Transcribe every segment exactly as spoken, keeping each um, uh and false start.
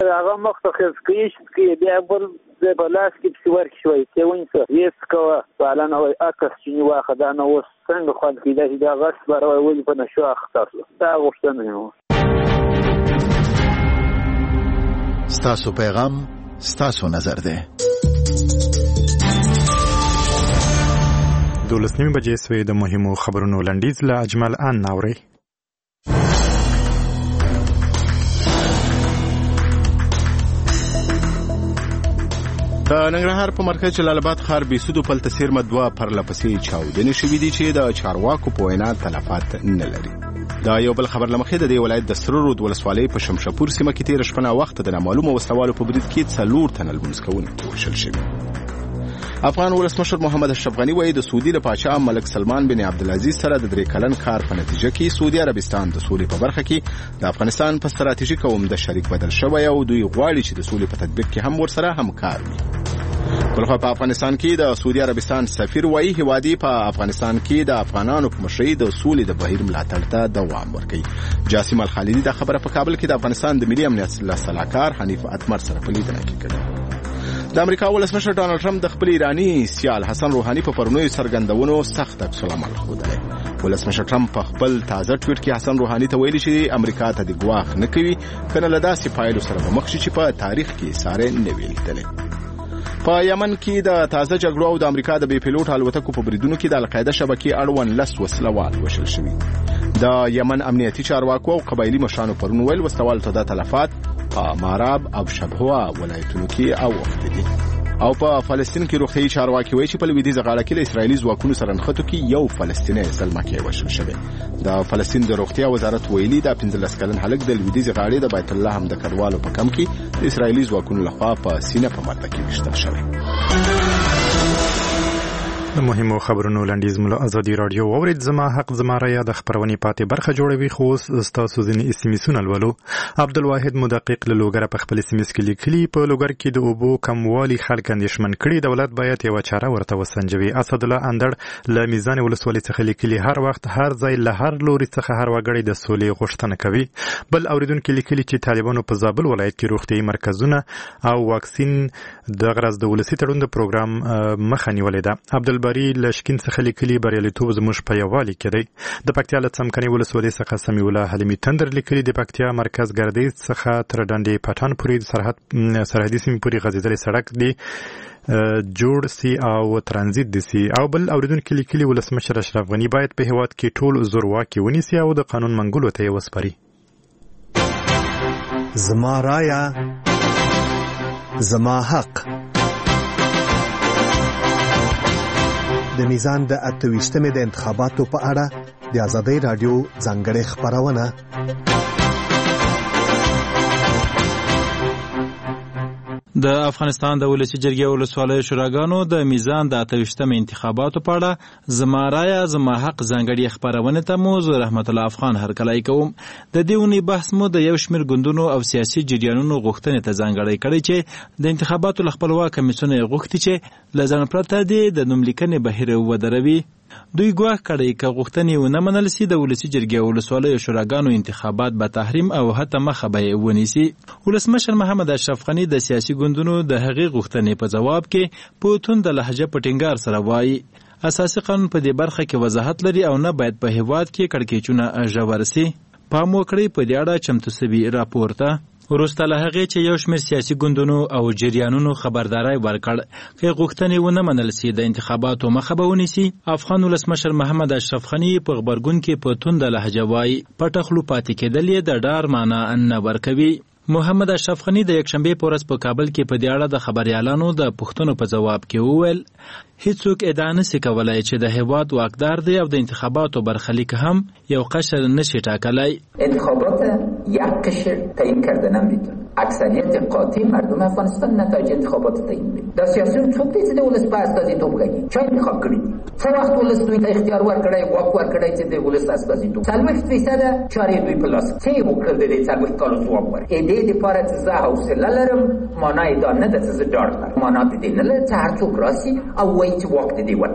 هغه مخته خزکیش کې بیا بل د بلاس کې په ور کې شوی ته وینځه یې سکوا پالانه وای اکس چې واخه دا نو څنګه خو کې دا غس بار وای په نشو اختر دا غوښتنه نو ستاسو پیغام ستاسو نظر ده. دولس نیمه بجې سوې د مهمو خبرونو لنډیز له اجمل ان ناوري. د ننګرهار په مرکز جلال آباد ښار بیسودو پل تسیر مدوا پر لپسې چاودنې شوې دي چې د چارواکو په وینا تلفات نه لري. دا یو بل خبر لمخې د دې ولایت د سره رود ولسوالۍ په شمشاپور سیمه کې تیر شپه وخت د نامعلومه وسوالو په برید کې څلور تنه لمونځ کوونکي وشل شوي. افغان ولسمشر محمد اشرف غني وایي د سعودي د پاچا ملک سلمان بن عبدالعزیز سره د درې کلن کار په نتیجه کې سعودي عربستان د سولې په برخه کې د افغانستان په ستراتیژیک او عمده شریک بدل شوی او دوی غواړي چې د سولې په تطبیق کې هم ورسره همکار وي. بلخوا په افغانستان کې د سعودي عربستان سفیر وایي هوادي په افغانستان کې د افغانانو په مشرۍ د سولې د بهیر ملاتړ ته دوام ورکوي. جاسم الخالدي د خبره په کابل کې د افغانستان د ملي امنیت سلاکار حنیف اتمر سره په لیدنه کې کړې. د امریکا ولسمشر ډانلډ ټرمپ د خپل ایرانی سیال حسن روحاني په پرونیو څرګندونو سخت عکس العمل ښودلی. ولسمشر ټرمپ په خپل تازه ټویټ کې حسن روحاني ته ویلي چې امریکا ته د ګواښ نه کوي کنه له داسې پایلو سره به مخ شي چې په تاریخ کې سارې نه وي لیدلې. په یمن کې د تازه جګړو او د امریکا د بې پیلوټ الوتکو په بریدونو کې د القاعده شبکې اړوند لس وسلوال وشل شوي. د یمن امنیتي چارواکو او قبایلي مشرانو پرون ویل وسلوالو ته د تلفات په ماراب او شبهوا ولایتونو کې اوښتي دي. او په فلسطین کې روغتیايي چارواکي وایي چې په لویدیځه غاړه کې د اسرایلي ځواکونو سره نښتو کې یو فلسطینی زلمکی وشل شوی. د فلسطین د روغتیا وزارت ویلي د پنځلس کلن هلک د لویدیځه غاړې د بیت الله حمد کډوالو په کم کې د اسرایلي ځواکونو لخوا په سینه په مرده کې وشتل شوی. د مهمو خبرونو لنډیز مله ازادي رادیو اورید زما حق زما ریا د خبرونې پاتې برخه جوړوي خو تاسو ځینې اسمسونه لولو. عبدالواحد مدقق له لوګر په خپل اسمس کې لیکلي په لوګر کې د اوبو کموالي خلک اندېښمن کړي دولت باید یو چاره ورته وسنجوي. اسد الله اندړ له میزان ولسوالۍ څخه لیکلي هر وخت هر ځای له هر لوري څخه هر وګړي د سولې غوښتنه کوي. بل اوریدونکو لیکلي چې طالبانو په زابل ولایت کې روغتيایي مرکزونه او واکسین د غرض د ولسی تړون د پروګرام مخه نیولې ده. عبدالباری لشکین څخه لیکلي بریالیتوب زموږ په یووالي کې دی. د پکتیا له څمکني ولسوالۍ څخه سمیع الله حلیمي تندر لیکلي د پکتیا مرکز ګردیز څخه تر ډنډې پټان پورې سرحد سرحدي سیمې پورې غځېدلی سړک دی جوړ سي او ترانزیت دي سي. او بل اوریدونکو لیکلي ولسمشر اشرف غني باید په هیواد کې ټول زورواکي ونیسي او د قانون منګولو ته یې وسپاري. زما رایا زما حق. د میزان د اتويشتمې د انتخاباتو په اړه د آزادۍ رادیو ځانګړې خبرونه. د افغانستان د ولسی جرګې ولسوالۍ شوراګانو د میزان د اتويشتمې انتخاباتو په اړه زما رایا زما حق ځانګړې خبرونه ته مو زه رحمت الله افغان هرکلی کوم. د دې ونې بحث مو د یو شمېر ګوندونو او سیاسي جریانونو غوښتنې ته ځانګړی کړی چې د انتخاباتو له خپلواک کمیسیون یې غوښتي چې له ځان پرته د نوملیکنې بهیر ودروي. دوی ګواښ کړی که غوښتنې ونه منل سي د ولسی جرګې ولسوالۍ شوراګانو انتخابات به تحریم او حتی مخه به یې ونیسي. ولسمشر محمد اشرف غني د سیاسي ګوندونو د هغې غوښتنې په ځواب کې په تونده لهجه په ټینګار سره وایي اساسي قانون په دې برخه کې وضاحت لري او نه باید په هیواد کې کړکېچونه ژور سي. پام وکړئ په دې اړه چمتو سوي راپور ته. وروسته له هغې چې یو شمېر سیاسي ګوندونو او جریانونو خبرداری ورکړ که غوښتنې ونه منل سي د انتخاباتو مخه به ونیسي. افغان ولسمشر محمد اشرف غني په غبرګون کې په تونده لهجه وایي پټه خوله پاتې کېدل یې د ډار معنا نه ورکوي. محمد اشرف غني د یکشنبې په ورځ په کابل کې په دې اړه د خبريالانو د پوښتنو په ځواب کې وویل هیڅوک ادعا نشي کولای چې د هیواد واکدار دی او د انتخاباتو برخلیک هم یو قشر نشي ټاکلی. انتخابات یک قشر تعیین کرده نمیتونه. اکثریت قاطع مردم افغانستان نتایج انتخابات تعیین میده. در سیاست څوک دی چې د ولس په استازیتوب کوي؟ چا انتخاب کړی؟ څه وخت ولس دوی ته اختیار ورکړی واک ورکړی چې د ولس استازیتوب څلوېښت فیصد چارې دوی په لاس څه یې وکړل د دې څلوېښت کالو ځواب ورکړي. دې دپاره چې زه حوصله لرم معنا یې دا نه ده چې زه ډاډ لرم. معنا د دې نه لري چې هر څوک راسي او وایي چې واک د دې وطن دی.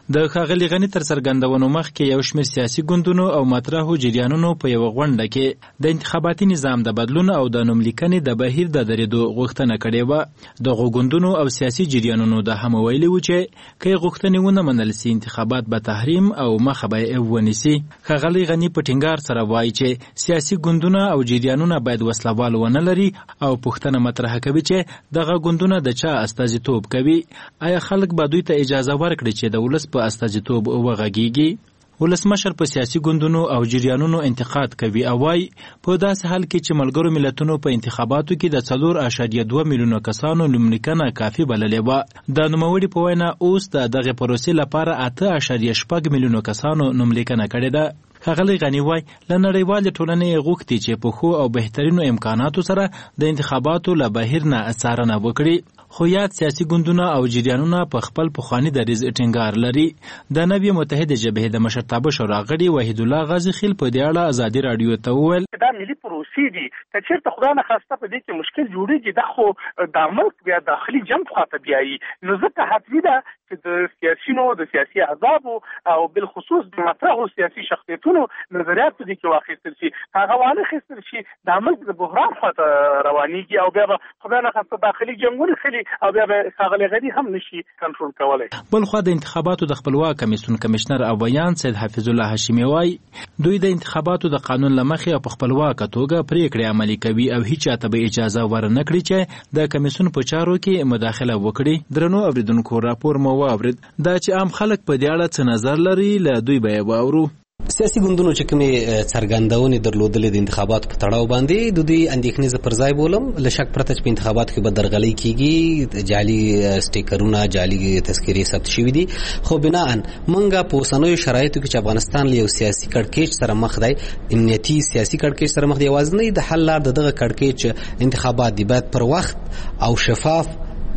د ښاغلي غني تر څرګندونو مخکې یو شمېر سیاسي ګوندونو او مطرحو جریانونو په یوه غونډه کې د انتخاباتي نظام د بدلون او د نوملیکنې د بهیر د درېدو غوښتنه کړې وه. دغو ګوندونو او سیاسي جریانونو دا هم ویلي وو چې که یې غوښتنې ونه منل سي انتخابات به تحریم او مخه به یې ونیسي. ښاغلي غني په ټینګار سره وایي چې سیاسي ګوندونه او جریانونه باید وسلوال ونه لري او پوښتنه مطرح کوي چې دغه ګوندونه د چا استازیتوب کوي. آیا خلک به دوی ته اجازه ورکړي چې د ولس په استازیتوب وغږیږي؟ ولسمشر په سیاسي ګوندونو او جریانونو انتقاد کوي او وايي په داسې حال کې چې ملګرو ملتونو په انتخاباتو کې د څلور اعشاریه دوه میلیونه کسانو نوملیکنه کافي بللې وه. د نوموړي په وینا اوس د دغې پروسې لپاره اته اعشاریه شپږ میلیونه کسانو نوملیکنه کړې ده. ښاغلی غني وایي له نړیوالې ټولنې غوښتي چې په ښو او بهترینو امکاناتو سره د انتخاباتو له بهیر نه څارنه وکړي. خو یاد سیاسي ګوندونه او جریانونه په خپل پخواني دریځ ټینګار لري. د نوې متحده جبهې د مشرتابه شورا غړي وحید الله غازي خیل په دې اړه ازادي راډیو ته وویل دا ملي پروسې دي که چېرته خدای نخواسته په دې کې مشکل جوړېږي دا خو د ملک بیا داخلي جنګ خواته بیایي نو ځکه حتمي ده چې د سیاسینو د سیاسي احزابو او بالخصوص د مطرحو سیاسي شخصیتونو نظریات په دې کې واخیستل شي هغه وانخیستل شي دا ملک د بحران خواته روانېږي او بیا به خدای نخواسته داخلي جنګونه خلي او بیا به ښاغلی غني هم نشي کنټرول کولی. بلخوا د انتخاباتو د خپلواک کمیسیون کمشنر او بیان سید حفیظ الله هاشمي وایي دوی د انتخاباتو د قانون له مخې او په خپلواکه توګه پریکړې عملي کوي او هیچ چاته به اجازه ورنه کړي چې د کمیسیون په چارو کې مداخله وکړي. درنو اوریدونکو راپور مو واورید دا چې عام خلک په دې اړه څه نظر لري له دوی به یې واورو. سیاسي ګوندونو چې کومې څرګندونې درلودلې د انتخاباتو په تړاو باندې د دوی اندېښنې زه پر ځای بولم له شک پرته چې په انتخاباتو کې به درغلۍ کېږي جعلي سټیکرونه جعلي تذکرې ثبت شوي دي خو بناء موږ په اوسنیو شرایطو کې چې افغانستان له یو سیاسي کړکېچ سره مخ دی امنیتي سیاسي کړکېچ سره مخ دی یوازینی د حل لار د دغه کړکېچ انتخابات دي باید پر وخت او شفاف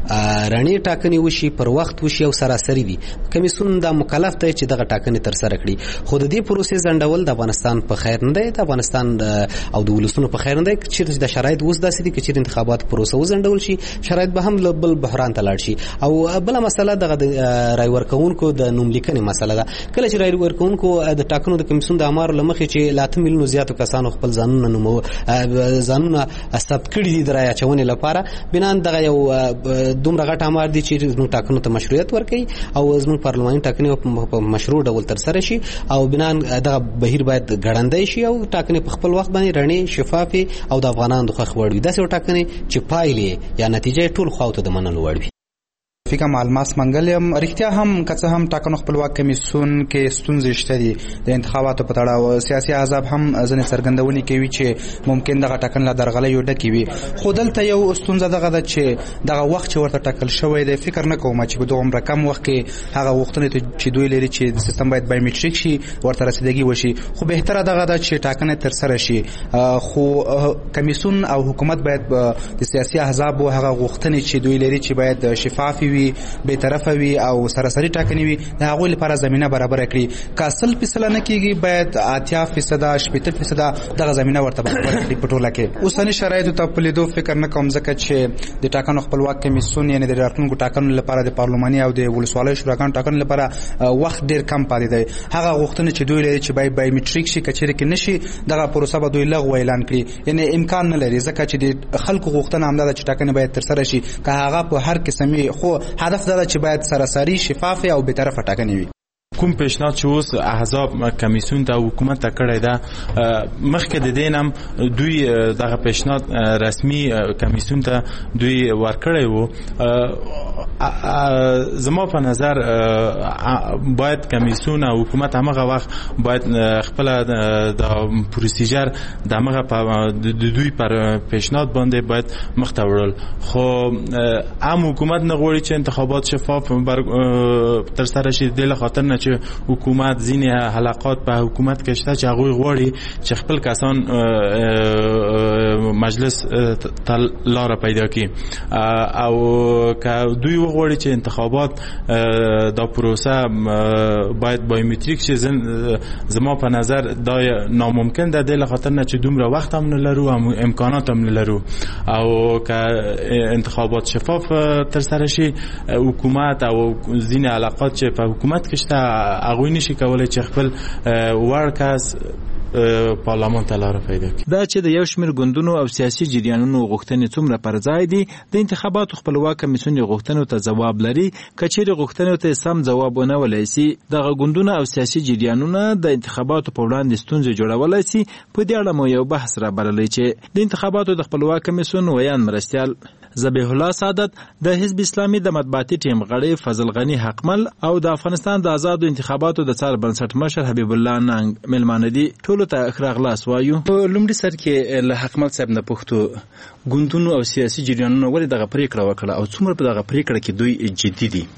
رڼې ټاکنې وشي پر وخت وشي او سراسري وي. کمیسیون دا مکلف دی چې دغه ټاکنې ترسره کړي خو د دې پروسې ځنډول د افغانستان په خیر نه دی د افغانستان او د ولسونو په خیر نه دی چې د شرایط اوس داسې دي چې د انتخابات پروسه وځنډول شي شرایط به هم بل بحران ته لاړ شي. او بله مسله دغه د رای ورکوونکو د نوملیکنې مسله ده کله چې رای ورکوونکو د ټاکنو د کمیسیون د اعمارو له مخې چې له اته میلیونو زیاتو کسانو خپل ځانونه نومو ځانونه ثبت کړي دي د رای اچونې لپاره بنا دغه یو دومره غټ امر دي چې زموږ ټاکنو ته مشروعیت ورکړي او زموږ پارلماني ټاکنې په مشروع ډول ترسره شي او بنا دغه بهیر باید ګړندی شي او ټاکنې په خپل وخت باندې رڼې شفافې او د افغانانو د خوښ وړ وي داسې ټاکنې چې پایلې یا نتیجه ټول خواو ته د منلو وړ وي. فکر معلومات منګلم رښتیا هم که څه هم ټاکنو خپلواک کمیسیون کې ستونزې شته دي د انتخاباتو په تړاو سیاسي احزاب هم ځینې څرګندونې کوي چې ممکن دغه ټاکنه له درغلیو ډکې وي خو دلته یو ستونزه دغه ده چې دغه وخت چې ورته ټاکل شوی دی فکر نه کوم چې په دومره کم وخت کې هغه غوښتنې چې دوی لري چې د سیستم باید بایومټریک شي ورته رسیدګي وشي خو بهتره دغه ده چې ټاکنه ترسره شي خو کمیسیون او حکومت باید د سیاسي احزابو هغه غوښتنې چې دوی لري چې باید شفاف وي به طرفه وي او سراسري ټاکنې وي د هغوی لپاره زمینه برابر کړي که سل فیصد نه کېږي باید اتیا فیصد شپېته فیصد دغه زمینه ورته برابر کړي په ټوله کې. اوسني شرایطو ته په لیدو فکر نه کوم ځکه چې د ټاکنو خپلواک کمیسیون یعنې د راتلونکو ټاکنو لپاره د پارلماني او د ولسوالیو شوراګانو ټاکنو لپاره وخت ډېر کم پاتې دی هغه غوښتنې چې دوی لري چې باید بایومټریک شي که چېرې کې نه شي دغه پروسه به دوی لغوه اعلان کړي یعنې امکان نه لري ځکه چې د خلکو غوښتنه همدا ده چې ټاکنې باید ترسره شي که هغه په هر قسمي خو هدف دا ده چې باید سراسري شفاف او به طرفه ټاکنې وي. کوم پیشنهاد چې اوس احزاب کمیسیون ته حکومت ته کړی ده مخکې د دې هم دوی دغه پیشنهاد رسمي کمیسیون ته دوی ورکړی وو زما په نظر باید کمیسیون او حکومت همغه وخت باید خپل د پروسیجر د همغه د دوی پر پیشنهاد باندې باید مخ ته وړل خو هم حکومت نه غواړي چې انتخابات شفاف ترسره شي د خاطر نه چې حکومت ځینې حلقات په حکومت کې شته چې هغوی غواړي چې خپل کسان مجلس ته لاره پیدا کړي او که دوی وغواړي چې انتخابات دا پروسه باید بایومتریک شي زما په نظر دا ناممکن ده د لخاطر نه چې دومره وخت هم نه لرو او امکانات هم نه لرو او که انتخابات شفاف تر سره شي حکومت او ځینې علاقات چې په حکومت کې شته هغوی نشي کولی چې خپل وړ کس پارلمان ته لاره پیدا کړي. دا چې د یو شمېر ګوندونو او سیاسي جریانونو غوښتنې څومره پر ځای دي د انتخاباتو خپلواک کمیسیون غوښتنو ته ځواب لري که چیرې غوښتنو ته سم ځواب ونه ویلی سي دغه ګوندونه او سیاسي جریانونه د انتخاباتو په وړاندې ستونزې جوړولی سي. په دې اړه مو یو بحث رابللی چې د انتخاباتو د خپلواک کمیسیون ویان مرستیال ذبیح الله سعادت د حزب اسلامي د مطبوعاتي ټیم غړی فضل غنی حقمل او د افغانستان د آزادو انتخاباتو د څار بنسټ مشر حبیب الله ننګ ملمانه دي. ټولو ته اخراغلاس وایو. په لومړي سر کې له حقمل صاحب نه پوښتو ګوندونو او سیاسي جریانونو ولې دغه پریکړه وکړه او څومره په دغه پریکړه کې دوی جدي دي؟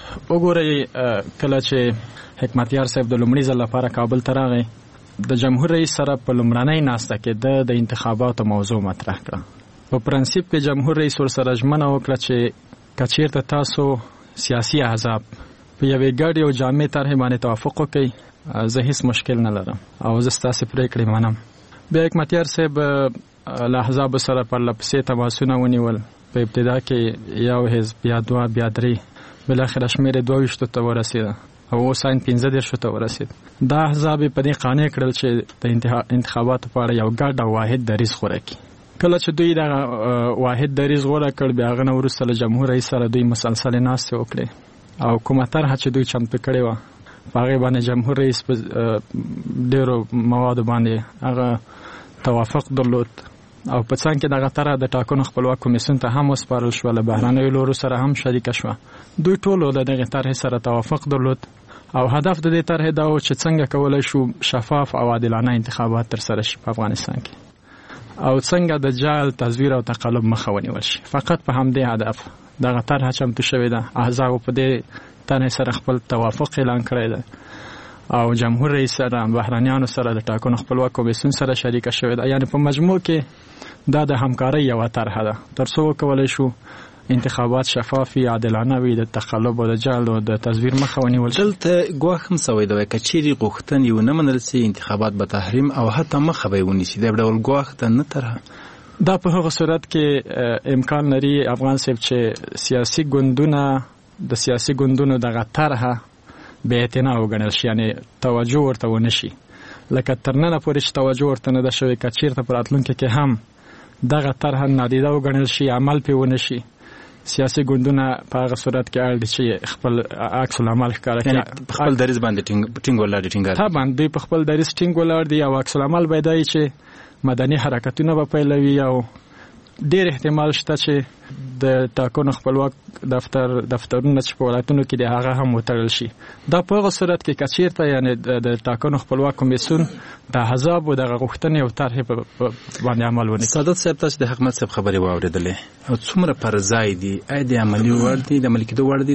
وګورئ کله چې حکمتیار صاحب د لومړي ځل لپاره کابل ته راغی د جمهور رئیس سره په لومړنۍ ناسته کې د انتخاباتو موضوع مطرح کړه. په پرنسپ کې جمهور رئیس ورسره ژمنه وکړه چې که چېرته تاسو سیاسي احزاب په یوې ګډې او جامع طرحې باندې توافق وکړئ زه هیڅ مشکل نه لرم او زه ستاسې پرېکړې منم. بیا حکمتیار صاحب له احزابو سره پرله پسې تماسونه ونیول. په ابتدا کې یو حزب بیا دوه بیا درې بالاخره شمېر یې دوه ویشتو ته ورسېده او اوس عین پنځه دېرشو ته ورسېد. دا احزاب یې په دې قانع کړل چې د انتخاباتو په اړه یو ګډ او واحد دریځ غوره کړي. کله چې دوی دغه واحد دریځ غوره کړ بیا هغه نه وروسته له جمهور رئیس سره دوی مسلسلې ناستې وکړې او کومه طرحه چې دوی چمتو کړې وه په هغې باندې جمهور رئیس په ډېرو موادو باندې هغه توافق درلود او په څنګ کې دغه طرحه د ټاکنو خپلواک کمیسیون ته هم وسپارل شوه له بهرنیو لورو سره هم شریکه شوه. دوی ټولو د دغې طرحې سره توافق درلود او هدف د دې طرحې دا و چې څنګه کولی شو شفاف او عادلانه انتخابات ترسره شي په افغانستان کې او څنګه د جعل تزویر او تقلب مخه ونیول شي. فقط په همدې هدف دغه طرحه چمتو شوې ده. احزابو په دې طرحې سره خپل توافق اعلان کړی ده او جمهور رئیس سره بهرنیانو سره د ټاکنو خپلواک کمیسیون سره شریکه شوې ده. یعنې په مجموع کې دا د همکارۍ یوه طرحه ده تر څو وکولی شو انتخابات شفافي عادلانه وي د تقلب او د جعل او د تزویر مخه ونیول شي. دلته ګواښ هم سوی دی که چیرې غوښتنې ونه منل سي انتخابات به تحریم او حتی مخه به یې ونیسي. دا ډول ګواښ ده نه طرحه دا په هغه صورت کې امکان لري افغان صاحب چې سیاسي ګوندونه د سیاسي ګوندونو دغه طرحه بې اعتنا وګڼل شي یعنې توجه ورته ونه شي لکه تر ننه پورې چې توجه ورته نه ده شوې که چېرته په راتلونکي کې هم دغه طرحه نادیده وګڼل شي عمل پرې ونه شي سیاسي ګوندونه په هغه صورت کې اړ دي چې خپل عکس العمل ښکاره کړي په خپل دریځ باندې ټینګ ولاړ دي. ټینګار طبعا دوی په خپل دریځ ټینګ ولاړ دي او عکس العمل به دا وي چې مدني حرکتونه به پیلوي او ډېر احتمال شته چې د ټاکنو خپلواک دفتر دفترونه چې په ولایتونو کې دي هغه هم وتړل شي. دا په هغه صورت کې که چېرته یعنې د ټاکنو خپلواک کمیسیون د احزابو دغه غوښتنې او طرحې باندې عمل ونکړي. سعادت صاحب تاسو د حکمت صاحب خبرې واورېدلې او څومره پر ځای دي آیا د عملي وړ دي د عملي کېدو وړ دي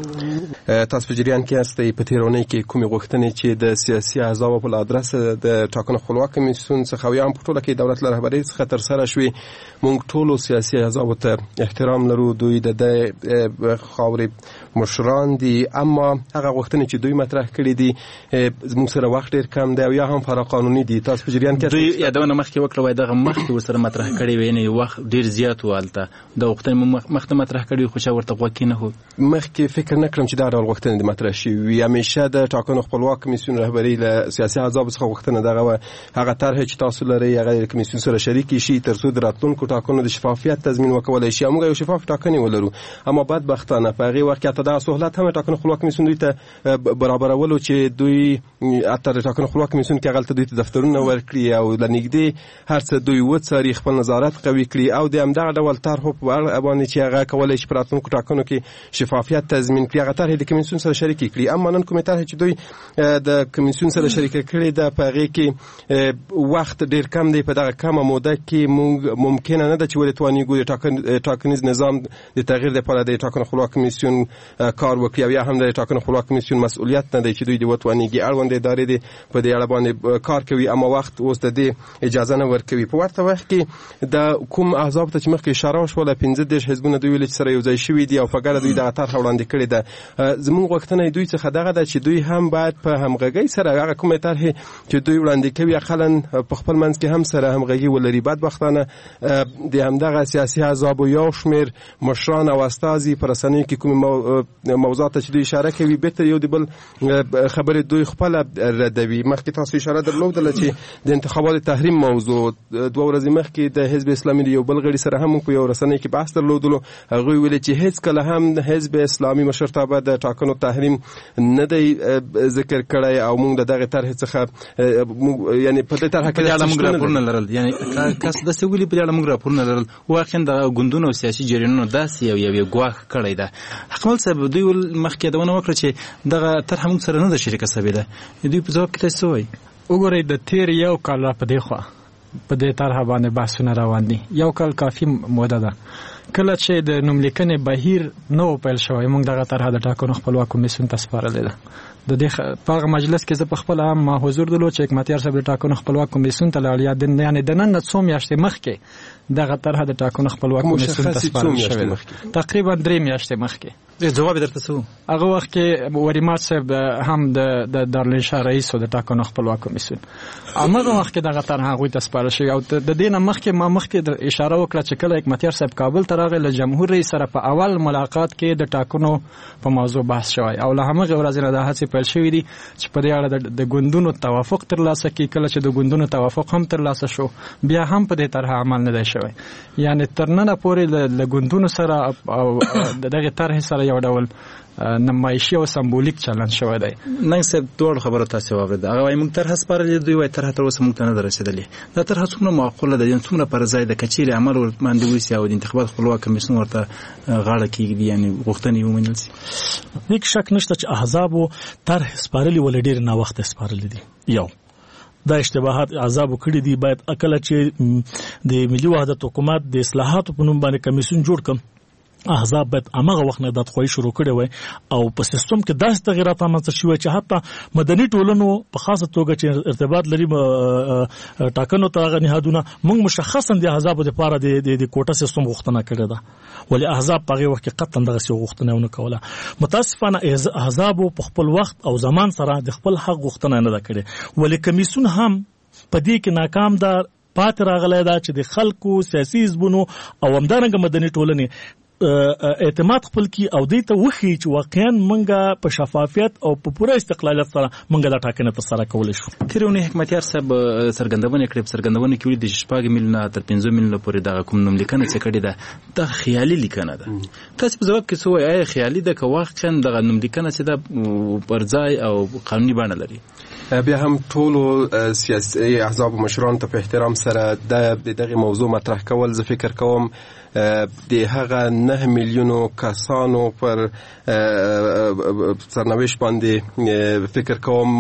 دغه تاسو په جریان کې یاستئ په تېرونۍ کې کومې غوښتنې چې د سیاسي احزابو په ادرس د ټاکنو خپلواک کمیسیون څخه او یا هم په ټوله کې دولت له رهبرۍ څخه ترسره شوې موږ ټولو سیاسي احزابو ته احترام لرو دوی د دې خاورې مشران دي اما هغه غوښتنې چې دوی مطرح کړي دي موږ سره وخت ډېر کم دی او یا هم فرا قانوني دي. تاسو په جریان کې دوی یادونه مخکې وکړه وای دغه مخکې ورسره مطرح کړي وي نه وخت ډېر زیات و هلته د غوښتنې مخکې مطرح کړي خو چا ورته غوږ نه هو مخکې فکر نه کړم چې دا ډول غوښتنې دي مطرح شي وي. همیشه د ټاکنو خپلواک کمیسیون رهبري له سیاسي احزابو څخه غوښتنه دغه هغه طرح چې تاسو لرئ هغه کمیسیون سره شریک شي تر څو د راتلونکو ټاکنو د شفافیت تضمین وکولای شي. موږ یو شفاف ټاکنې ولرو اما بدبختانه په هغې وخت کې حتی دغه سهولت هم ټاکنو خپلواک کمیسیون دوی ته برابرولو چې دوی حتی د ټاکنو خپلواک کمیسیون کې هغلته دوی ته دفترونه ورکړي او له نږدې هر څه دوی وڅاري خپل نظارت قوي کړي او د همدغه ډول طرحو په اړه باندې چې هغه کولی شي په راتلونکو ټاکنو کې شفافیت تضمین کړي هغه طرحې د کمیسیون سره شریکې کړي. اما نن کومې طرحې چې دوی د کمیسیون سره شریکه کړې ده په هغې کې وخت ډېر کم دی په دغه کمه موده کې موږ ممکنه نه ده چې ولې توانیږو ټاکنیز نظام د تغییر لپاره د ټاکنو خپلواک کمیسیون کار وکړي او یا هم د ټاکنو خپلواک کمیسیون مسؤلیت نه دی چې دوی د وتوانیږي اړوند ادارې دي په دې اړه باندې کار کوي، اما وخت اوس د دې اجازه نه ورکوي. په ورته وخت کې د کوم احزاب ته چې مخکې اشاره وشوله پنځه دېرش حزبونه دوی ویل چې سره یو ځای شوي دي او په ګډه دوی دغه طرحه وړاندې کړې ده. زموږ غوښتنه دوی څخه دغه ده چې دوی هم باید په همغږۍ سره هغه کومې طرحې چې دوی وړاندې کوي اقلا په خپل منځ کې هم سره همغږي ولري. بدبختانه د همدغه سیاسي احزابو یو شمېر مشران او استازي په رسنیو کې کومې موضوعات چې دوی اشاره کوي بهتر یو د بل خبرې دوی خپله ردوي. مخکې تاسو اشاره درلودله چې د انتخاباتو تحریم موضوع دوه ورځې مخکې د حزب اسلامي د یو بل غړي سره هم په یو رسنۍ کې بحث درلودلو. هغوی ویل چې هیڅ کله هم حزب اسلامي مشرتابه د ټاکنو تحریم نه دی ذکر کړی او موږ د دغه طرح څخه یعنی په دې طرح کې د موږ راپورونه لرل، یعنی کس د سویلي په اړه موږ راپورونه لرل واقعا د ګوندونو او سیاسي جریانونو داسې یو یو ګواښ کړی ده. حکومت صاحب دوی مخکې دونه وکړه چې دغه طرح موږ سره نه ده شریکه شوې ده. دوی په ځواب کې تاسو وایي وګورئ د تیر یو کال په دې خوا په دې طرح باندې بحثونه روان دي. یو کال کافي موده ده. کله چې د نوملیکنې بهیر نو پیل شوی موږ دغه طرح د ټاکنو خپلواک کمیسیون ته سپارلې ده. د دې په هغه مجلس کې زه په خپل هم ما حضور درلود چې حکمتیار صاحب د ټاکنو خپلواک کمیسیون ته لاړ، یا د یعنې د نن نه څو میاشتې مخکې دغه طرح د ټاکنو خپلواک کمیسیون ته سپارل شوی ده، تقریبا درې میاشتې مخکې. جواب درته څه و؟ هغه وخت کې وریمات صاحب هم د دارالانشا رئیس و د ټاکنو خپلواک کمیسیون هغه وخت کې دغه طرح هغوی ته سپارل شوی او د دې نه مخکې ما مخکې اشاره وکړه چې کله حکمتیار صاحب کابل ته راغی له جمهور رئیس سره په اول ملاقات کې د ټاکنو په موضوع بحث شوی او له همغه ورځې نه د هڅې پیل شوې دي چې په دې اړه د ګوندونو توافق ترلاسه کړي. کله چې د ګوندونو توافق هم ترلاسه شو بیا هم په دې طرح عمل نه دی شوی، یعنی تر ننه پورې له ګوندونو سره او دغه طرح سره یو ډول نمایشي او سمبولیک چلند شوی دی. نن صاحب ټول خبره تاسو واورید. هغه وايي موږ طرح سپارلې دوی وايي طرح تر اوسه موږ ته نه رسیدلې. دا طرح څومره معقوله ده؟ یعنې څومره پر ځای د کچېرې عمل ورباندې وسي او د انتخابات خپلواک کمیسیون ورته غاړه کېږدي، یعنې غوښتنې ومنل سي. هیڅ شک نشته چې احزابو طرح سپارلې ولې ډېر ناوخته سپارلې دي. یو دا اشتباهات احزابو کړي دي. باید اکله چې د ملي وحدت حکومت د اصلاحاتو په نوم باندې کمیسیون جوړ کړم احزاب باید هغه وخت نه د خوښۍ شروع کړي وای او په سیستم کې داسې تغیرات رامنځته شوي چې حتی مدني ټولنو په خاصه توګه چې ارتباط لري ټاکنو ته هغه نهادونه موږ مشخصا د احزابو لپاره د د کوټه سیستم غوښتنه کړې ده، ولې احزاب په هغه وخت کې قطعا دغه څه غوښتنه ونه کوله. متاسفانه احزابو په خپل وخت او زمان سره د خپل حق غوښتنه نه ده کړې، ولې کمیسیون هم په دې کې ناکام ده. پات راغلی دا چې د خلکو سیاسي حزبونو او همدارنګه مدني ټولنې اعتماد خپل کی او دې ته وخی چې واقعا منګه په شفافیت او په پوره استقلالیت سره منګه د ټاکنې تر سره کول شو. تیرونه حکمتیار صاحب سرګندونه کړې سرګندونه کې د شپږ میلیونه تر پنځه میلیونه پورې د کوم نوم لیکنه چې کړې ده د خیالي لیکنه ده. تاسو په ځواب کې څه وایي؟ خیالي ده که واقعا د نوم لیکنه چې د پرځای او قانوني بڼه لري؟ بیا هم ټولو سیاسي احزاب مشران ته په احترام سره د دغه موضوع مطرح کول زه فکر کوم د هغه نه میلیونو کسانو پر سرنوشت باندې فکر کوم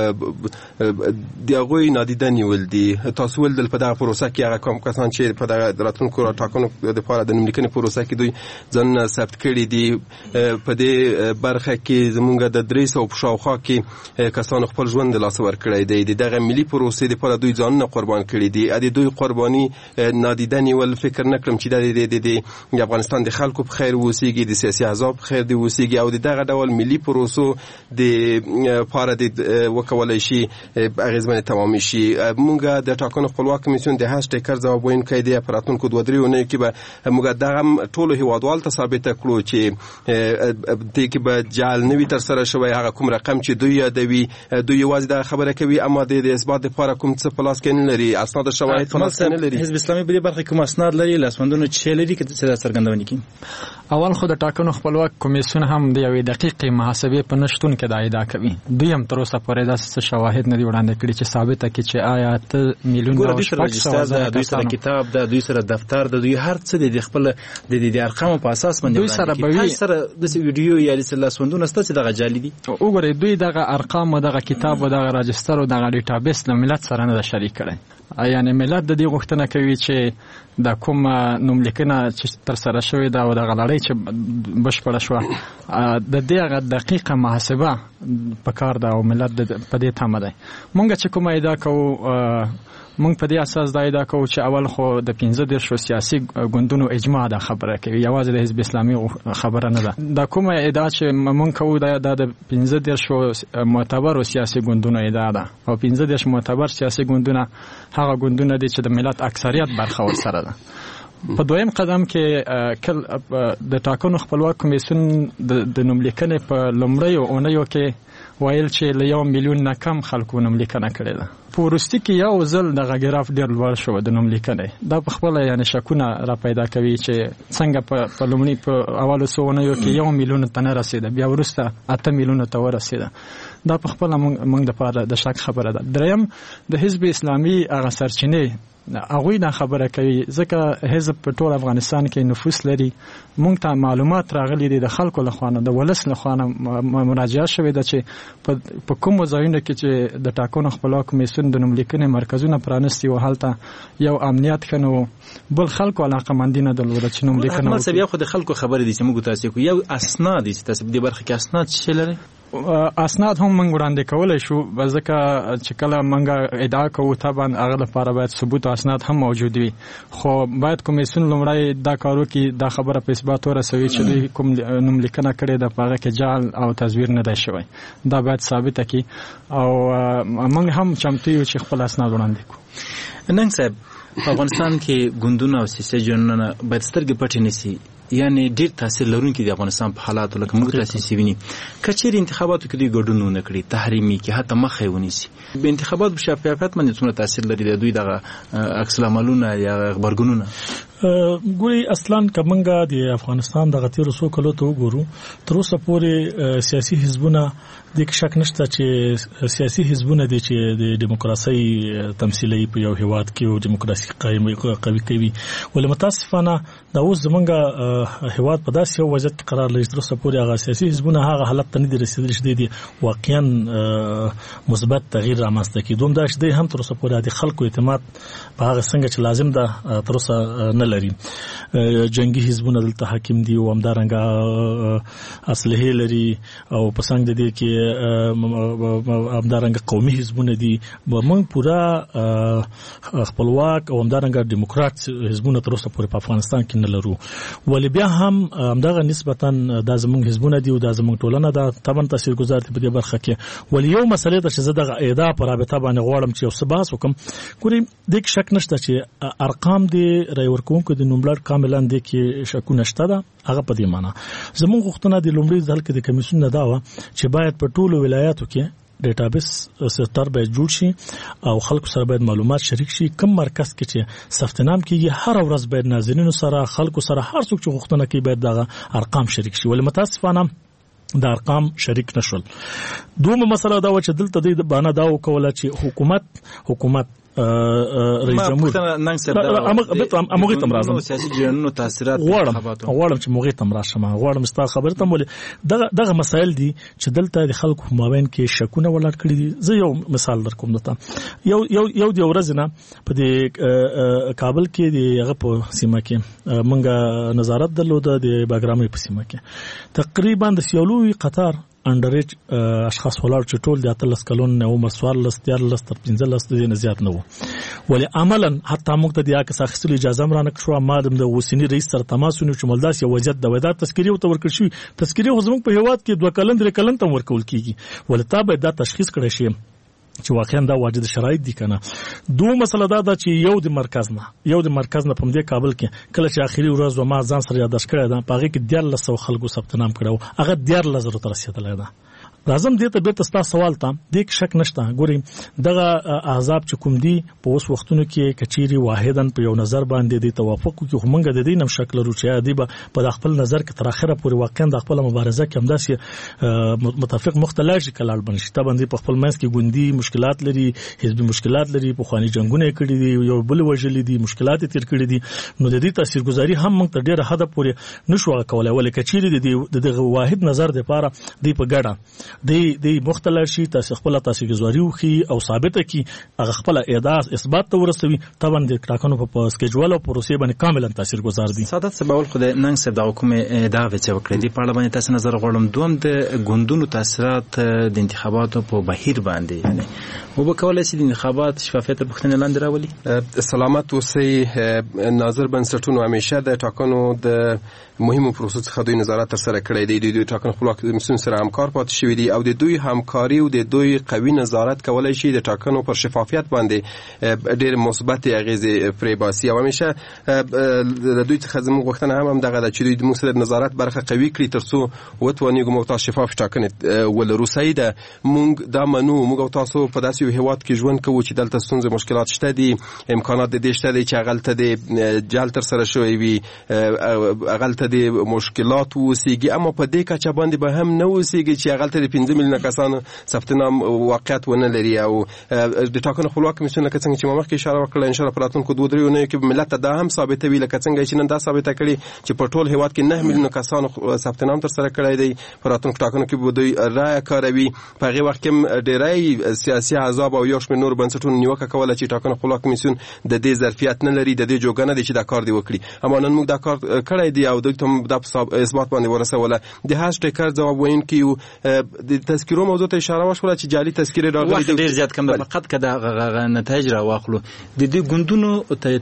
د هغوی نادیده نیول دي. تاسو ولدل په دغه پروسه کې هغه کوم کسان چې په دغه راتلونکو ټاکنو دپاره د نوملیکنې پروسه کې دوی ځانونه ثبت کړي دي په دې برخه کې زمونږ د درې سوه په شاوخوا کې کسانو خپل ژوند د لاسه ورکړی دی. د دغه ملي پروسې دپاره دوی ځانونه قربان کړي دي. د دوی قرباني نادیده نیول فکر نه کړم چې د د افغانستان د خلکو په خیر ووسیږي، د سیاسي احزاب په خیر دی ووسیږي او د دغه ډول ملي پروسو د پاره د وکولای شي اغیزمن تمامي شي. موږ د ټاکنو خپلواک کمیسیون د هاش ټیکر ځواب ویونکی دی په راتلونکو دوه درې اونیو کې به موږ دغه ټولو هیوادوالو ته ثابته کړو چې دې کې به جعل نه وي ترسره شوی. هغه کوم رقم چې دوی یادوي دوی یوازې دا خبره کوي اما د اثبات لپاره کوم څه په لاس کې نه لري، اسناد شواهد په لاس کې نه لري. حزب اسلامي په دې برخه کې کوم اسناد لري؟ لاسوندونه چې لري کې څه څرګندونه کوي؟ اول خو د ټاکنو خپلواک کمیسیون هم د یوې دقیقې محاسبې په نشتون کې دا ادعا کوي. دوی هم تر اوسه پورې داسې شواهد نه دي وړاندې کړي چې ثابته کړي چې آیا ته میلیون او شپږ سوه دوی سره کتاب ده، دوی سره دفتر ده، دوی هر څه د خپل د دې ارقامو په اساس باندې دوی سره به سره د ویډیو یا لاسوندونه ست چې دغه جالي دي. وګورئ دوی دغه ارقام او دغه کتاب او دغه راجستر او دغه ډیټابیس د ملت سره نه شریک کړي. یعنی ملت د دې غوښتنه کوي چې د کوم نوملیکنه چې تر سره شوې ده او د غلړۍ چې بشپړه شوه د دې هغه دقیقه محاسبه پکار ده او ملت په دې تمه دی. مونږ چې کومه ادعا کوو مونږ په دې اساس دا ادعا کوو چې اول خو د پنځه دېرشو سیاسي ګوندونو اجماع ده خبره کوي، یوازې د حزب اسلامي خبره نه ده. دا کومه ادعا چې مونږ کوو دا د پنځه دېرشو معتبرو سیاسي ګوندونو ادعا ده او پنځه دېرش معتبر سیاسي ګوندونه هغه ګوندونه دي چې د ملت اکثریت برخه ورسره ده. په دویم قدم کې کل د ټاکنو خپلواک کمیسیون د نوملیکنې په لومړیو اونیو کې ویل چې له یو میلیون نه کم خلکو نوملیکنه کړې ده. په وروستي کې یو ځل د غراف ډېر لوړ شو د نوملیکنې. دا په خپله یعنې شکونه را پیدا کوي چې څنګه په لومړي په اولو څو اونیو کې یو میلیون ته نه رسېده، بیا وروسته اته میلیونو ته ورسېده. دا په خپله موږ دپاره د شک خبره ده. دریم د حزب اسلامي هغه سرچینې هغوی دا خبره کوي ځکه حزب په ټول افغانستان کې نفوذ لري. مونږ ته معلومات راغلي دي د خلکو له خوا نه د ولس له خوا نه مراجعه شوې ده چې په کومو ځایونو کې چې د ټاکنو خپلواک کمیسیون د نوملیکنې مرکزونه پرانیستي و هلته یو امنیت ښه نه و، بل خلکو علاقمندي نه درلوده چې نوملیکنه احمد صاحب یو خو د خلکو خبرې دي چې موږ تاسو کو یو اسناد دي چې تاسو په دې برخه کې اسناد څه لري؟ اسناد هم موږ وړاندې کولای شو ځکه چې کله موږ ادعا کوو طبعا هغه لپاره باید ثبوت او اسناد هم موجود وي، خو باید کمیسیون لومړی دا کار وکړي دا خبره په اثبات ورسوي چې دوی کوم نوملیکنه کړې ده په هغه کې جعل او تزویر نه دی شوی. دا باید ثابته کړي او موږ هم چمتو یو چې خپل اسناد وړاندې کړو. ننګ صاحب په افغانستان کې ګوندونه او سیاسي جنونه باید سترګې پټې نشي، یعنی ډیر تاثیر لرونکي د افغانستان په حالاتو لکه موږ تاسیسي ویني کچېر انتخاباتو کې دوی ګډون ونه کړي تحریمي کې حتی مخه یې ونیسي. به انتخابات په شفافیت باندې څومره تاثیر لري د دوی دغه عکس العملونه یا غبرګونونه؟ ګوري اصلا کمنګه د افغانستان د غتیرو سو کلو ته وګورو تر اوسه پورې سیاسي حزبونه د شک نشته چې سیاسي حزبونه دي چې د دیموکراسي تمثیلي په یو هیواد کې او دیموکراسي قائم قوي کوي، ولې متاسفانه دا اوس زمونږ هیواد په داسې یو وضعیت کې قرار لري تر اوسه پورې هغه سیاسي حزبونه هغه حالت ته نه دي رسیدلي چې دي واقعا مثبت تغییر رامنځته کړي. دوم دا چې دی هم تر اوسه پورې د خلکو اعتماد په هغه څنګه چې لازم ده تر اوسه نه لري. جنگي حزبونه دلته حاکم دي او همدارنګه اصلحې لري او په څنګه د دې کې همدارنګه قومي حزبونه دي. موږ پوره خپلواک او همدارنګه دیموکرات حزبونه تر اوسه پورې په افغانستان کې نه لرو، ولې بیا هم همدغه نسبتا د زموږ حزبونه دي او د زموږ ټولنه د طبعا تاثیرګذار دي په دې برخه کې. ولې یو مسله ده چې زه دغه ادعا په رابطه باندې غواړم چې یو څه بحث وکم. ګوري د شک نشته چې ارقام دي رای ورکوونکو د نوملړ کاملا د کې شکونه شته ده. هغه په دې معنی زموږ غوښتنه د لومړي ځل کې د کمیسیون نه دا و چې باید په ټولو ولایاتو کې ډیټابیس سرتر باید جوړ شي او خلکو سره باید معلومات شریک شي. کم مرکز کې چې ثبت نام کیږي هر ورځ باید ناظرینو سره خلکو سره هر څوک چې غوښتنه کوي باید دغه ارقام شریک شي، ولې متاسفانه د ارقام شریک نشول. دومره مسله دا و چې دلته د باندې دا وکوله چې حکومت حکومت رئیس جمهور امغه تم راځم سیاسي جنونو تاثیرات غواړم غواړم چې مغه تم راشم غواړم ستا خبره تم ولې دغه دغه مسایل دي چې دلته د خلکو په مابین کې شکونه ولاړ کړی دي. زه یو مثال درکوم دته یو یو یو د ورځ نه په دې کابل کې د هغه په سیمه کې منګه نظارت درلوده د باګرامي په سیمه کې تقریبا د سیالوي قطار انډریج اشخاص ولر چې ټول د اتلس کلون نه عمر سوار لستیار لستر پنځلس د نه زیات نه وو، ولې عملاً حتی موږ ته د عکس اخیستلو اجازه مرانه کړو. ما د اوسنی رئیس سره تماس ونیو چې ملداس یو وضعیت د ودا تذکری او تورکړ شي تذکری خو زموږ په هیواد کې دوه کلن درې کلن تم ورکول کیږي، ولې تا به دا تشخیص کړی شي چې واقعا دا واجد شرایط دي کنه. دوه مسله دا ده چې یو د مرکز نه یو د مرکز نه په دې کابل کې کله چې اخیری ورځ و ما ځان سره یاداش کړی دا پاغه کې ډیر لسو خلکو ثبت نام کړو هغه ډیر لزر تر رسیدلای دا. راځم دې ته بیرته ستاسو سوال ته د شک نشته. ګوري دغه احزاب چې کوم دي په اوس وختونو کې کچيري واحدن په یو نظر باندې د توافق کې همغه د دې نم شکل لرو چې دی په خپل نظر کې تر اخره پورې واقعا د خپل مبارزه کې همداسې متفق مختلف کلال بنشي. ته باندې په خپل منځ کې ګوندي مشکلات لري، حزبي مشکلات لري، په خواني جنگونه کړي دي، یو بل وجلې دي، مشکلات تیر کړي دي، نو د دې تاثیرګذاري هم موږ ته ډیره حد پورې نشو کولای. ولې کچيري د دغه واحد نظر د لپاره دی په ګډه د د مختلف شي تاسو خپل تاسو گزاري وکي او ثابت کی هغه خپل ادعا اثبات ته ورسوي طبعا د ټاکنو په سکیجول او پروسې باندې کاملا تاثیرګذار دي. سعادت سباول خو د نن سبا د حکومت ادعا وکړه دی په اړه باندې تاسو نظر غواړم. دوم د ګوندونو تاثیرات د انتخاباتو په بهیر باندې یعنی او به کولای شي د انتخابات شفافیت په خنه لاندې راولي. سلامت اوسئ. ناظر بنسټونو همیشه د ټاکنو د مهمو پروسو څخه دوی نظارت تر سره کړی دی. د دوی ټاکنو خپلواک کمیسیون سره همکار پاتې شوی دی او د دوی همکاري او د دوی قوي نظارت کولای شي د ټاکنو پر شفافیت باندې ډېر مثبت اغیزې پرې باسي. او همیشه د دوی څخه زموږ غوښتنه هم همدغه ده چې دوی د موږ سره نظارت برخه قوي کړي تر څو وتوانیږو موږ تاسو شفاف ټاکنې ولرو. صحیح ده، موږ دا منو، موږ تاسو په داسې یو هیواد کې ژوند کوو چې دلته ستونزې مشکلات شته دي، امکانات د دې شته دي چې هغلته د جال تر سره شوی وي، هغلته د مشکلات وسیږي، اما په دې کچه باندې به هم نه وسیږي چې هغلته د پنځه میلیونه کسانو ثبت نام واقعیت ونه لري. او د ټاکنو خپلواک کمیسیون لکه څنګه چې ما مخکې اشاره وکړه ان شاء الله په راتلونکو دوه درې اونیو کې ملت ته دا هم ثابتوي لکه څنګه چې نن دا ثابته کړي چې په ټول هیواد کې نه میلیونه کسانو ثبت نام تر سره کړی دی. په راتلونکو ټاکنو کې به دوی رایه کاروي. په هغې وخت کې ډېری سیاسي احزاب او یو شمېر نور بنسټونو نیوکه کوله چې ټاکنو خپلواک کمیسیون د دې ظرفیت نه لري، د دې جوګه نه دی چې دا کار دی وکړي. اما نن موږ دا کار کړی دی او دوی ته دا اثبات باندې ورسوله. د هاش ټیکر ځواب ویونکي د تذکیرو موضوع ته اشاره وشوله چې جعلي تذکیرې راغلي دي. ډېر زیات کم ده، فقط که دا نتایج راواخلو د دې ګوندونو ته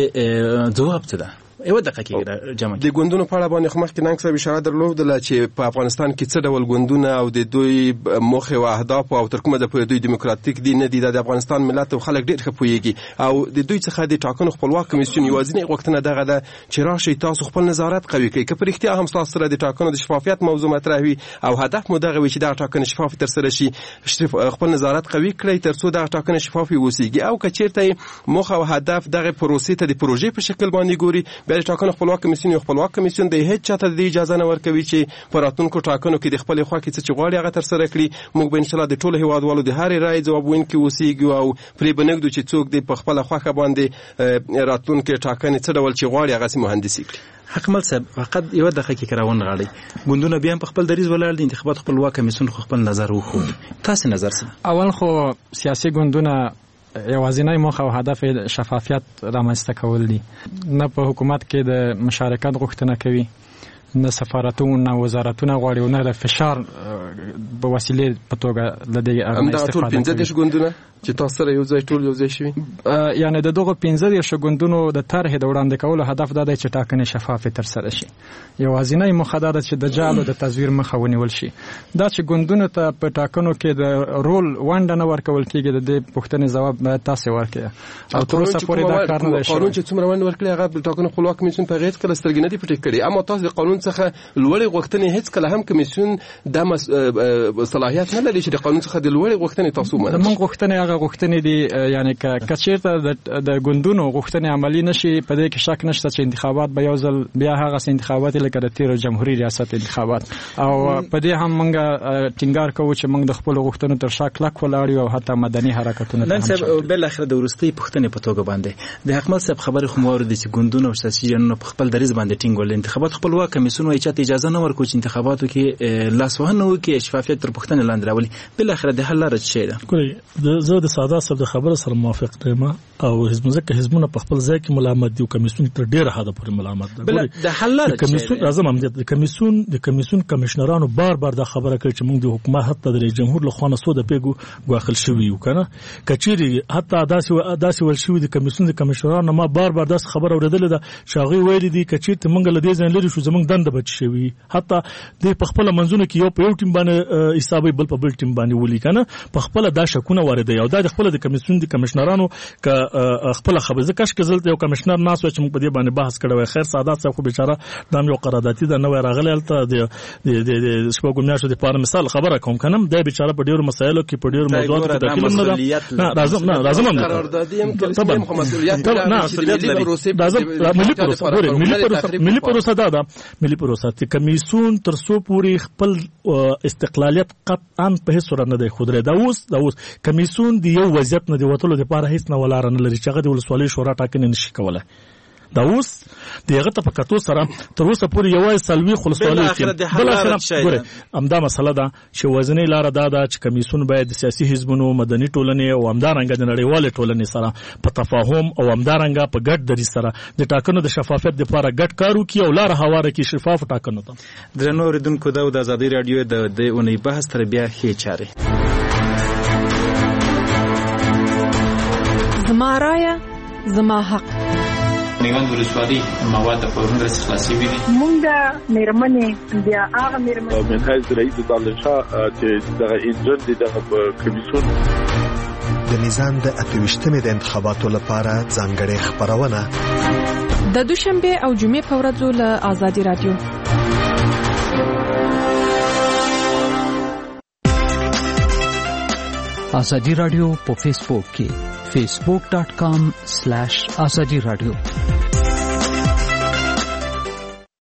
تاسې ځواب څه ده؟ یو دقیقه کې جمع د ګوندونو په اړه باندې خو مخکې ننګ صاحب اشاره درلودله چې په افغانستان کې څه ډول ګوندونه او د دوی موخې او اهداف او تر کومه ځایه دوی دیموکراتیک دي نه دي. د افغانستان ملت او خلک ډېر ښه پوهېږي او د دوی څخه د ټاکنو خپلواک کمیسیون یوازینۍ غوښتنه دغه ده چې راشئ تاسو خپل نظارت قوي کړئ. که په رښتیا هم ستاسو سره د ټاکنو د شفافیت موضوع مطرح وي او هدف مو دغه وي چې دغه ټاکنې شفاف ترسره شي، خپل نظارت قوي کړئ تر څو دغه ټاکنې شفافې اوسیږي. او که چېرته موخه او هدف دغه پروسې ته د پروژې په شکل باندې ګوري، بیا د ټاکنو خپلواک کمیسیون یو خپلواک کمیسیون دی هیڅ چاته د اجازه نه ورکوي چې په راتلونکو ټاکنو کې د خپلې خواکې څه چې غواړي هغه ترسره کړي. موږ به انشاءالله د ټولو هیوادوالو د هرې رایې ځواب ویونکي اوسیږو او پرې به نه ږدو چې څوک دی په خپله خوښه باندې راتلونکې ټاکنې څه ډول چې غواړي هغسې مهندسي کړي. حکمل صاحب فقط یو دقیقه کې راون غاړي ګوندونه بیا په خپل دریز ولاړ دي، انتخابات خپلواک کمیسیون خو خپل نظر وښود. تاسو نظر څه؟ اول خو سیاسي ګوندونه یوازینی موخه او هدف شفافیت رامنځته کول دي، نه په حکومت کې د مشارکت غوښتنه کوي، نه سفارتونه نه وزارتونه غواړي او نه د فشار په وسیله په توګه د دې همدا ټول پنځه دېرش ګوندونه چې تاسو سره یو ځای ټول یو ځای شوي، یعنی د دغه پنځه دېرش ګوندونو د طرحې د وړاندې کولو هدف دا دی چې ټاکنې شفافې ترسره شي. یوازینی موخه دا ده چې د جعل او د تزویر مخه ونیول شي. دا چې ګوندونو ته په ټاکنو کې د رول ونډه نه ورکول کېږي، د دې پوښتنې ځواب باید تاسې ورکړئ. او تر اوسه پورې دا کار نه دی شوی. قانون چې څومره ونډه ورکړي هغه د ټاکنو خپلواک کمیسیون په هغې کله سترګې نه دي پټې کړي. اما تاسو د قانون څخه لوړې غوښتنې هیڅ کله هم کمیسیون دا صلاحیت نه لري چې د قانون څخه د لوړې غوښتنې تاسو ومنئ. زموږ غوښتنې هغه غوښتنې دي، یعنی که چېرته د ګوندونو غوښتنې عملي نشي، په دې کې شک نشته چې انتخابات به یو ځل بیا هغسې انتخابات لکه د تېرو جمهوري ریاست انتخابات. او په دې هم موږ ټینګار کوو چې موږ د خپلو غوښتنو تر شا کلک ولاړ یو او حتی مدني حرکتونه ته هم شامل. بالاخره د وروستۍ پوښتنې په توګه باندې د حکمل صاحب خبرې خو مو واورېدې چې ګوندونه او سیاسي جرګې په خپل دریځ باندې ټینګول، انتخابات خپلواک کمیسیون وایي چاته اجازه نه ورکوي چې انتخاباتو کې لاسوهنه وکړي، شفافیت تر پوښتنې لاندې راولي. بالاخره د حل لاره څه ده؟ زه د ساده صاحب د خبره سره موافق یم او حزب ځکه حزبونه په خپل ځای کې ملامت دي او کمیسیون تر ډیره حده پورې ملامت ده. د حل لاره کمیسیون اعظم هم د کمیسیون د کمیسیون کمشنرانو بار بار دا خبره کوي چې موږ د حکومت حتی د جمهور له خوا نه سو د پیګو غواخل شوی یو کنه کچيري حتی داسې داسې ول شوی د کمیسیون د کمشنرانو ما بار بار داس خبر اوریدل ده چې هغه ویل دي کچې ته موږ له دې ځین لري شو زموږ دند بچ شوی، حتی د په خپل منځونه کې یو په یو ټیم باندې حسابي بل په بل ټیم باندې ولي کنه په خپل دا شکونه وارد یو دا د خپل د کمیسیون د کمشنرانو ک خپل خبره ځکه چې زلته یو کمشنر ناس و چې موږ په دې باندې بحث کړو. خیر سعادت صاحب خو بیچاره دا یو قراردادي د نوې راغلی الته د د شپږو میاشتو د پاره مثال خبره کوم کنم دا بیچاره په ډیرو مسایلو کې په ډیرو موضوعاتو کې داخل نه نه راځم نه راځم قراردادي هم کله هم مسؤلیت نه لازم ملي پروسه ملي پروسه ملي پروسه دا ده ملي پروسه چې کمیسیون تر څو پوری خپل استقلالیت قطعا په هیڅ صورت نه دی خودره دا اوس دا اوس کمیسیون دی یو وضعیت نه دی وټلو د پاره هیڅ نه ولار نه لري چې هغه د ولسوالۍ شورا ټاکنې نشي کولای. دا اوس دغه ته په کتو سره تر اوسه پورې یوازې سلوي خلصوالي کې بل اخر ګوره همدا مسله ده چې وزنی لار دا ده چې کمیسون باید سیاسي حزبونو مدني ټولنې او همدارنګه د نړیوالې ټولنې سره په تفاهم او همدارنګه په ګډ دریځ سره د ټاکنو د شفافیت لپاره ګډ کار وکړي او لار هواره کې شفاف ټاکنو ته. درنو اوریدونکو دا د ازادي رادیو د دې اونۍ بحث تر بیا ښې چارې. زما رایه زما حق. میوند ولسوالي مواد په ورنډه خلاصي وي. مونږ د میرمنې بیا هغه میرمنې منهج رئیس دالشا چې د انجن د کمیسون د میزان د اتويشتمې د انتخاباتو لپاره ځانګړې خبرونه د دوشنبه او جمعې په ورځو له آزادي رادیو. آزادی رادیو په فیسبوک کې facebook dot com slash azadi radio